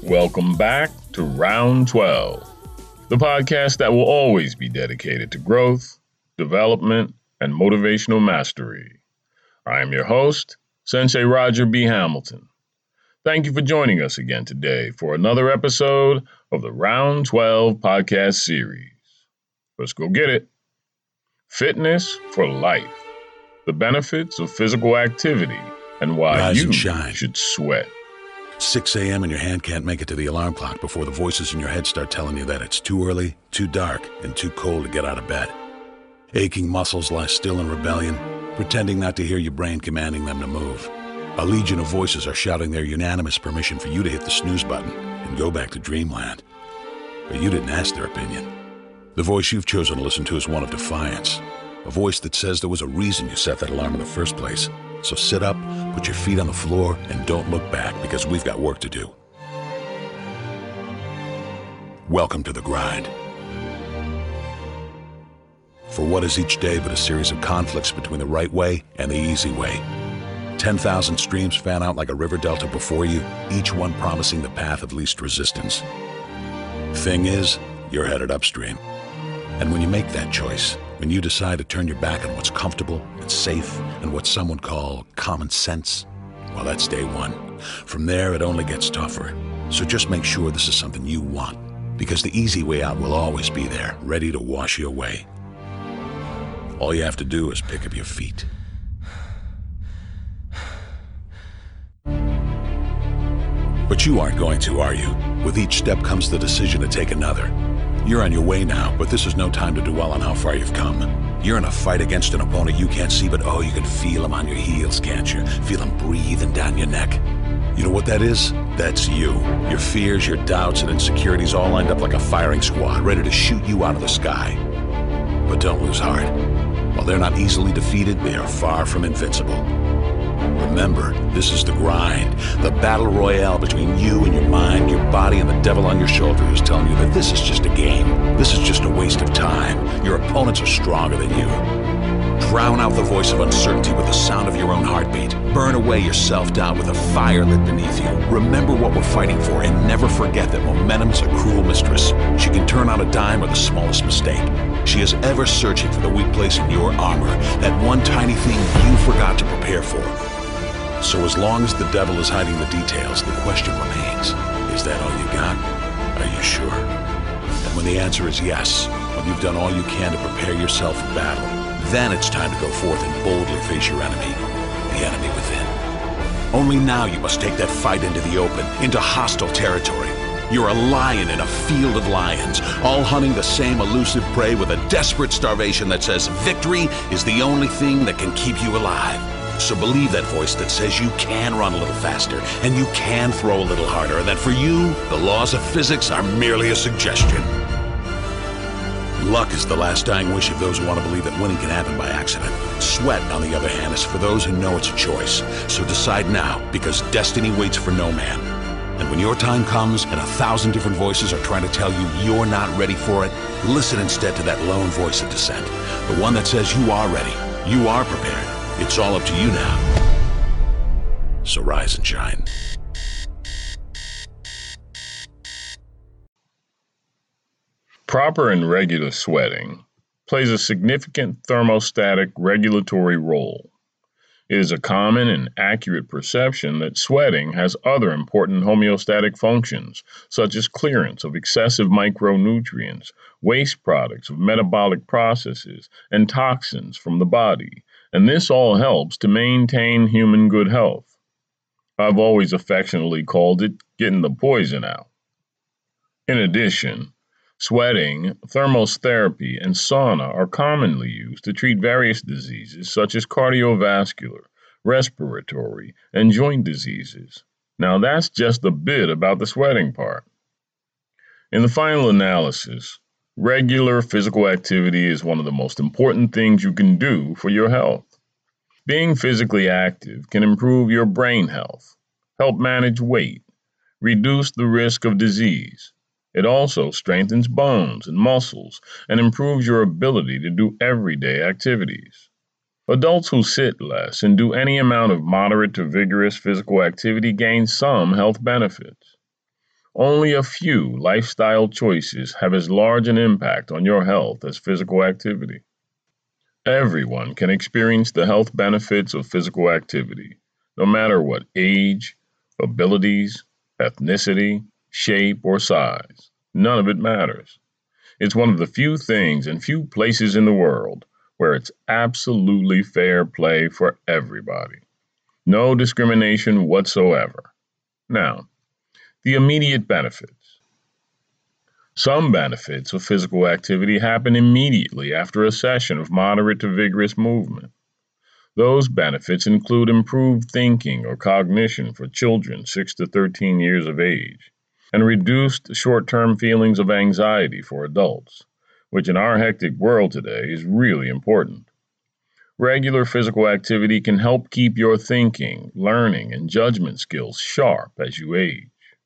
Welcome back to Round 12, the podcast that will always be dedicated to growth, development, and motivational mastery. I am your host, Sensei Roger B. Hamilton. Thank you for joining us again today for another episode of the Round 12 podcast series. Let's go get it. Fitness for life. The benefits of physical activity and why Rise you and shine. should sweat. 6 a.m. and your hand can't make it to the alarm clock before the voices in your head start telling you that it's too early, too dark, and too cold to get out of bed. Aching muscles lie still in rebellion, pretending not to hear your brain commanding them to move. A legion of voices are shouting their unanimous permission for you to hit the snooze button and go back to dreamland. But you didn't ask their opinion. The voice you've chosen to listen to is one of defiance. A voice that says there was a reason you set that alarm in the first place. So sit up, put your feet on the floor, and don't look back because we've got work to do. Welcome to the grind. For what is each day but a series of conflicts between the right way and the easy way? 10,000 streams fan out like a river delta before you, each one promising the path of least resistance. Thing is, you're headed upstream. And when you make that choice, when you decide to turn your back on what's comfortable and safe and what some would call common sense, well, that's day one. From there, it only gets tougher. So just make sure this is something you want, because the easy way out will always be there, ready to wash you away. All you have to do is pick up your feet. But you aren't going to, are you? With each step comes the decision to take another. You're on your way now, but this is no time to dwell on how far you've come. You're in a fight against an opponent you can't see, but oh, you can feel him on your heels, can't you? Feel him breathing down your neck. You know what that is? That's you. Your fears, your doubts, and insecurities all lined up like a firing squad, ready to shoot you out of the sky. But don't lose heart. While they're not easily defeated, they are far from invincible. Remember, this is the grind, the battle royale between you and your mind, your body, and the devil on your shoulder who's telling you that this is just a game. This is just a waste of time. Your opponents are stronger than you. Drown out the voice of uncertainty with the sound of your own heartbeat. Burn away your self-doubt with a fire lit beneath you. Remember what we're fighting for, and never forget that momentum is a cruel mistress. She can turn on a dime with the smallest mistake. She is ever searching for the weak place in your armor, that one tiny thing you forgot to prepare for. So as long as the devil is hiding the details, the question remains, is that all you got? Are you sure? And when the answer is yes, when you've done all you can to prepare yourself for battle, then it's time to go forth and boldly face your enemy, the enemy within. Only now you must take that fight into the open, into hostile territory. You're a lion in a field of lions, all hunting the same elusive prey with a desperate starvation that says victory is the only thing that can keep you alive. So believe that voice that says you can run a little faster, and you can throw a little harder, and that for you, the laws of physics are merely a suggestion. Luck is the last dying wish of those who want to believe that winning can happen by accident. Sweat, on the other hand, is for those who know it's a choice. So decide now, because destiny waits for no man. And when your time comes and 1,000 different voices are trying to tell you you're not ready for it, listen instead to that lone voice of dissent. The one that says you are ready, you are prepared. It's all up to you now. So rise and shine. Proper and regular sweating plays a significant thermostatic regulatory role. It is a common and accurate perception that sweating has other important homeostatic functions, such as clearance of excessive micronutrients, waste products of metabolic processes, and toxins from the body, and this all helps to maintain human good health. I've always affectionately called it getting the poison out. In addition, sweating, thermotherapy, and sauna are commonly used to treat various diseases such as cardiovascular, respiratory, and joint diseases. Now that's just a bit about the sweating part. In the final analysis, regular physical activity is one of the most important things you can do for your health. Being physically active can improve your brain health, help manage weight, reduce the risk of disease. It also strengthens bones and muscles and improves your ability to do everyday activities. Adults who sit less and do any amount of moderate to vigorous physical activity gain some health benefits. Only a few lifestyle choices have as large an impact on your health as physical activity. Everyone can experience the health benefits of physical activity, no matter what age, abilities, ethnicity, shape, or size. None of it matters. It's one of the few things and few places in the world where it's absolutely fair play for everybody. No discrimination whatsoever. Now, the immediate benefits. Some benefits of physical activity happen immediately after a session of moderate to vigorous movement. Those benefits include improved thinking or cognition for children 6 to 13 years of age, and reduced short-term feelings of anxiety for adults, which in our hectic world today is really important. Regular physical activity can help keep your thinking, learning, and judgment skills sharp as you age.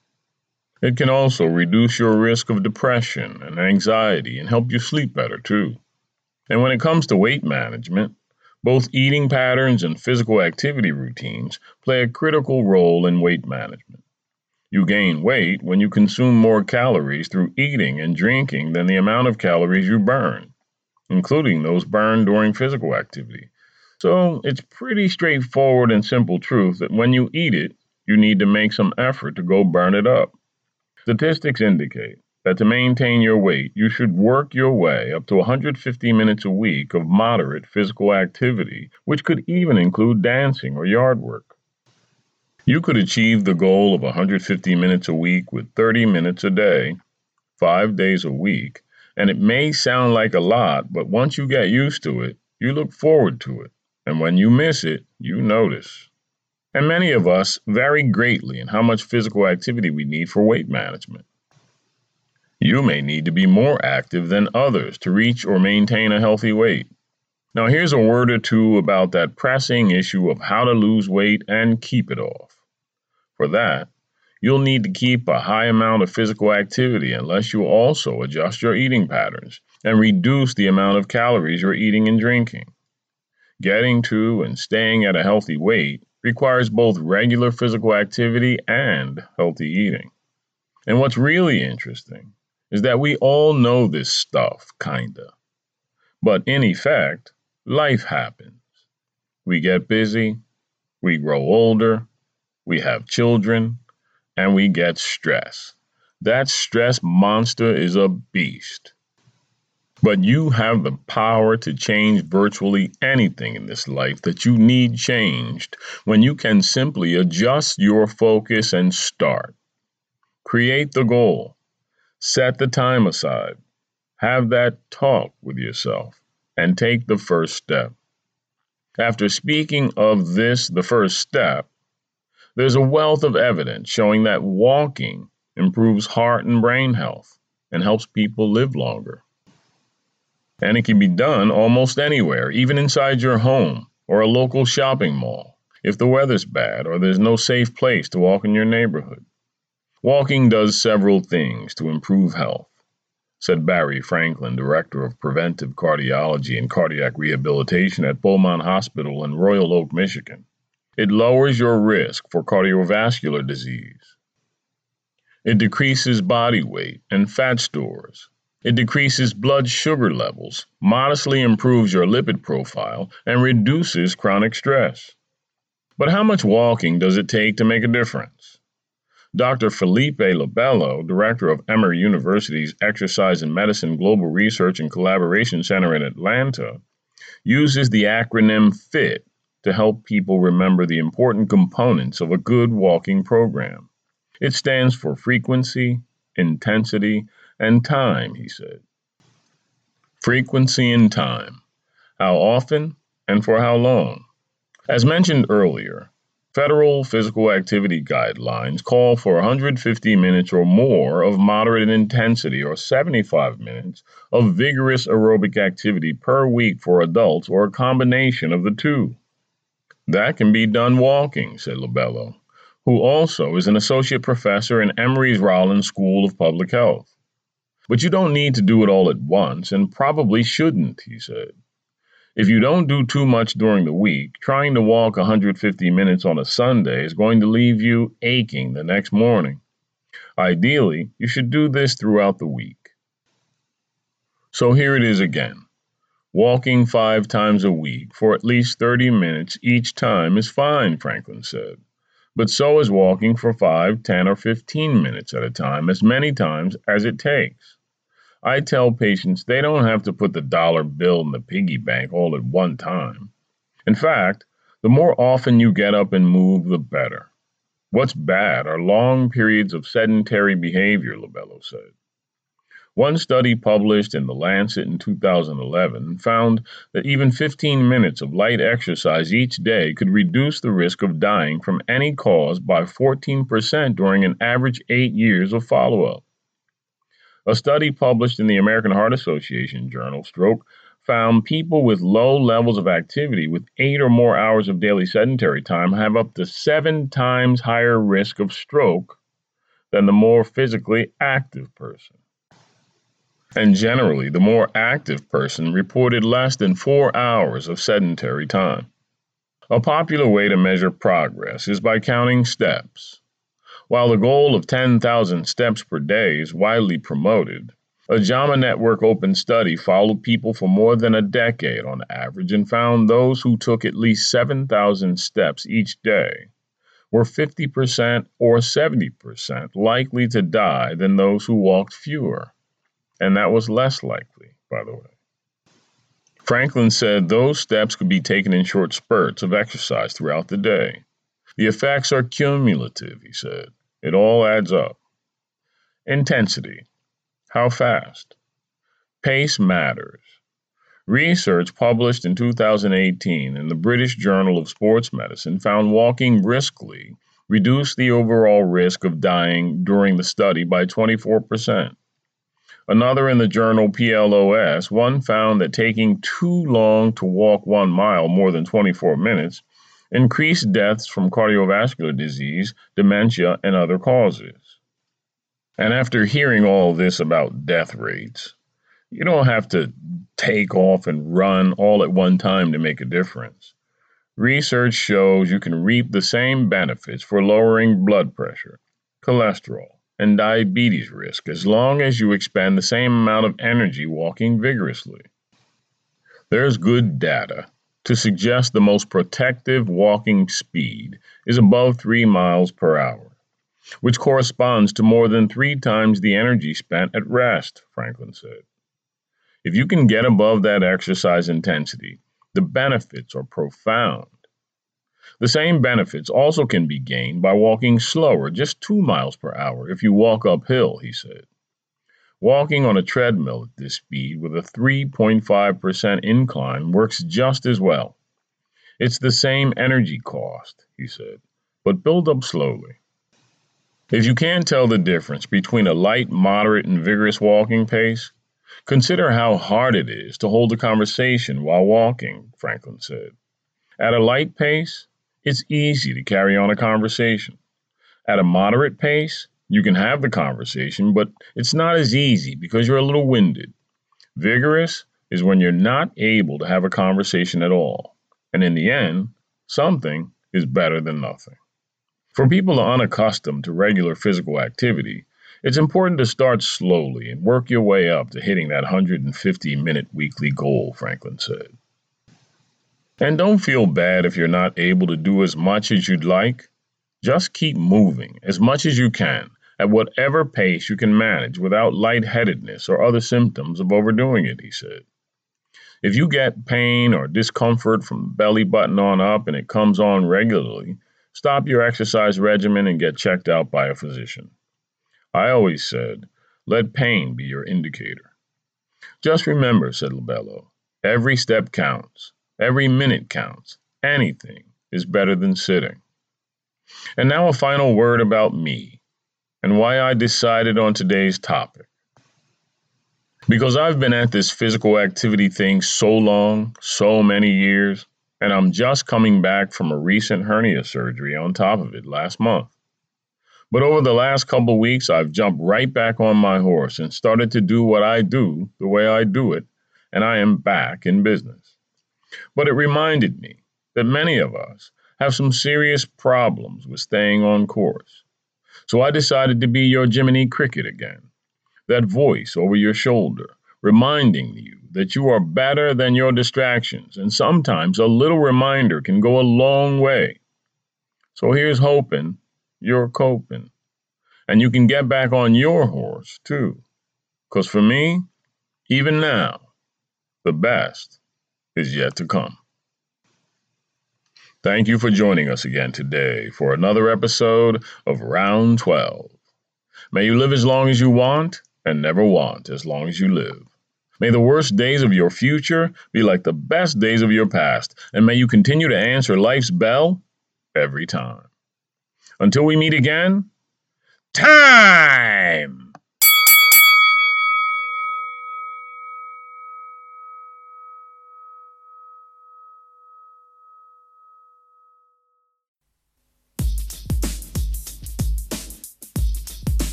It can also reduce your risk of depression and anxiety and help you sleep better too. And when it comes to weight management, both eating patterns and physical activity routines play a critical role in weight management. You gain weight when you consume more calories through eating and drinking than the amount of calories you burn, including those burned during physical activity. So it's pretty straightforward and simple truth that when you eat it, you need to make some effort to go burn it up. Statistics indicate that to maintain your weight, you should work your way up to 150 minutes a week of moderate physical activity, which could even include dancing or yard work. You could achieve the goal of 150 minutes a week with 30 minutes a day, 5 days a week, and it may sound like a lot, but once you get used to it, you look forward to it, and when you miss it, you notice. And many of us vary greatly in how much physical activity we need for weight management. You may need to be more active than others to reach or maintain a healthy weight. Now, here's a word or two about that pressing issue of how to lose weight and keep it off. For that, you'll need to keep a high amount of physical activity unless you also adjust your eating patterns and reduce the amount of calories you're eating and drinking. Getting to and staying at a healthy weight requires both regular physical activity and healthy eating. And what's really interesting is that we all know this stuff, kinda. But in effect, life happens. We get busy, we grow older, we have children, and we get stress. That stress monster is a beast. But you have the power to change virtually anything in this life that you need changed when you can simply adjust your focus and start. Create the goal. Set the time aside. Have that talk with yourself and take the first step. After speaking of this, the first step, there's a wealth of evidence showing that walking improves heart and brain health and helps people live longer. And it can be done almost anywhere, even inside your home or a local shopping mall, if the weather's bad or there's no safe place to walk in your neighborhood. Walking does several things to improve health, said Barry Franklin, Director of Preventive Cardiology and Cardiac Rehabilitation at Beaumont Hospital in Royal Oak, Michigan. It lowers your risk for cardiovascular disease. It decreases body weight and fat stores. It decreases blood sugar levels, modestly improves your lipid profile, and reduces chronic stress. But how much walking does it take to make a difference? Dr. Felipe Lobello, director of Emory University's Exercise and Medicine Global Research and Collaboration Center in Atlanta, uses the acronym FIT to help people remember the important components of a good walking program. It stands for frequency, intensity, and time, he said. Frequency and time. How often and for how long? As mentioned earlier, federal physical activity guidelines call for 150 minutes or more of moderate intensity or 75 minutes of vigorous aerobic activity per week for adults or a combination of the two. That can be done walking, said Lobello, who also is an associate professor in Emory's Rollins School of Public Health. But you don't need to do it all at once and probably shouldn't, he said. If you don't do too much during the week, trying to walk 150 minutes on a Sunday is going to leave you aching the next morning. Ideally, you should do this throughout the week. So here it is again. Walking 5 times a week for at least 30 minutes each time is fine, Franklin said. But so is walking for 5, 10, or 15 minutes at a time, as many times as it takes. I tell patients they don't have to put the dollar bill in the piggy bank all at one time. In fact, the more often you get up and move, the better. What's bad are long periods of sedentary behavior, Lobello said. One study published in The Lancet in 2011 found that even 15 minutes of light exercise each day could reduce the risk of dying from any cause by 14% during an average 8 years of follow-up. A study published in the American Heart Association journal Stroke found people with low levels of activity with 8 or more hours of daily sedentary time have up to 7 times higher risk of stroke than the more physically active person. And generally, the more active person reported less than 4 hours of sedentary time. A popular way to measure progress is by counting steps. While the goal of 10,000 steps per day is widely promoted, a JAMA Network Open study followed people for more than a decade on average and found those who took at least 7,000 steps each day were 50% or 70% likely to die than those who walked fewer. And that was less likely, by the way. Franklin said those steps could be taken in short spurts of exercise throughout the day. The effects are cumulative, he said. It all adds up. Intensity. How fast? Pace matters. Research published in 2018 in the British Journal of Sports Medicine found walking briskly reduced the overall risk of dying during the study by 24%. Another in the journal PLOS, one found that taking too long to walk 1 mile more than 24 minutes increased deaths from cardiovascular disease, dementia, and other causes. And after hearing all this about death rates, you don't have to take off and run all at one time to make a difference. Research shows you can reap the same benefits for lowering blood pressure, cholesterol, and diabetes risk as long as you expend the same amount of energy walking vigorously. There's good data to suggest the most protective walking speed is above 3 miles per hour, which corresponds to more than 3 times the energy spent at rest, Franklin said. If you can get above that exercise intensity, the benefits are profound. The same benefits also can be gained by walking slower, just 2 miles per hour if you walk uphill, he said. Walking on a treadmill at this speed with a 3.5% incline works just as well. It's the same energy cost, he said, but build up slowly. If you can't tell the difference between a light, moderate, and vigorous walking pace, consider how hard it is to hold a conversation while walking, Franklin said. At a light pace, it's easy to carry on a conversation. At a moderate pace, you can have the conversation, but it's not as easy because you're a little winded. Vigorous is when you're not able to have a conversation at all. And in the end, something is better than nothing. For people unaccustomed to regular physical activity, it's important to start slowly and work your way up to hitting that 150-minute weekly goal, Franklin said. And don't feel bad if you're not able to do as much as you'd like. Just keep moving as much as you can at whatever pace you can manage without lightheadedness or other symptoms of overdoing it, he said. If you get pain or discomfort from the belly button on up and it comes on regularly, stop your exercise regimen and get checked out by a physician. I always said, let pain be your indicator. Just remember, said Lobello, every step counts. Every minute counts. Anything is better than sitting. And now a final word about me and why I decided on today's topic. Because I've been at this physical activity thing so long, so many years, and I'm just coming back from a recent hernia surgery on top of it last month. But over the last couple weeks, I've jumped right back on my horse and started to do what I do the way I do it, and I am back in business. But it reminded me that many of us have some serious problems with staying on course. So I decided to be your Jiminy Cricket again, that voice over your shoulder, reminding you that you are better than your distractions, and sometimes a little reminder can go a long way. So here's hoping you're coping, and you can get back on your horse, too. 'Cause for me, even now, the best is yet to come. Thank you for joining us again today for another episode of Round 12. May you live as long as you want and never want as long as you live. May the worst days of your future be like the best days of your past, and may you continue to answer life's bell every time. Until we meet again, time!